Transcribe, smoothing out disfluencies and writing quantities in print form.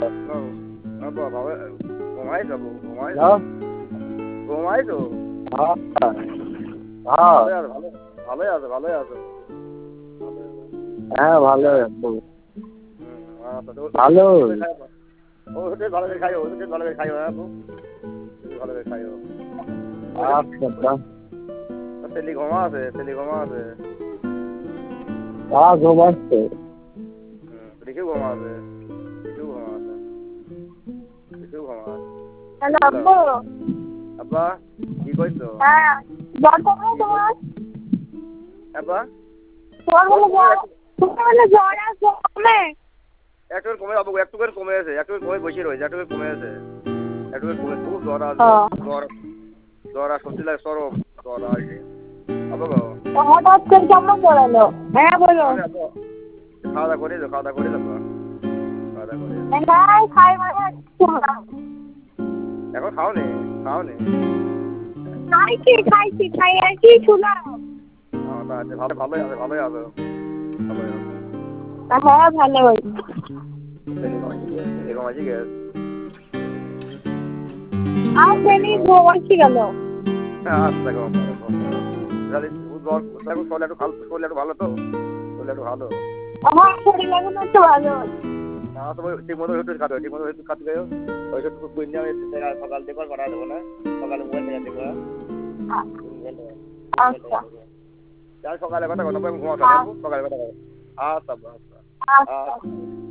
ভাবে ঘুমাই যাবো ঘুমাই ঘুমাই তো ভালোই আছে ভালোই আছে হ্যাঁ ভালো ভালো ওষুধে ভালো করে খাইও ওষুধে ভালো করে খাইও হ্যাঁ ভালো করে খাইও আচ্ছা তেলি ঘুমা আছে ঘুমাচ্ছে রিকু ঘুমা আছে হ্যালো আব্বু আব্বা কি কইছো হ্যাঁ জ্বর কমে তোমার আব্বা জ্বর আছে কমে একটু কমে আব্বু একটু করে কমে বসে রয়েছে একটু কমে খুব জ্বর আছে জ্বর আর সত্যি লাগে সরব জ্বর আছে আব্বা গো হঠাৎ করে কেমন পড়ালো হ্যাঁ বলো খাওয়া দাওয়া করে দাও নাই খাই মানে এখন খাও নে খাইছি খাই আর কি শুলাম ভালোই আছে হ্যাঁ ভালো আর ফেনি ঘুমাচ্ছি গেল শরীর একটু ভালো তো ভালো আমার শরীর এখন একটু ভালো ঠিক মতো ওষুধ খাতে গেও ওষুধ সকাল দেখবার করা দেবো না সকালে মোবাইল থেকে দেখবো আচ্ছা সকালে কথা ঘুমাতে সকালে কথা আচ্ছা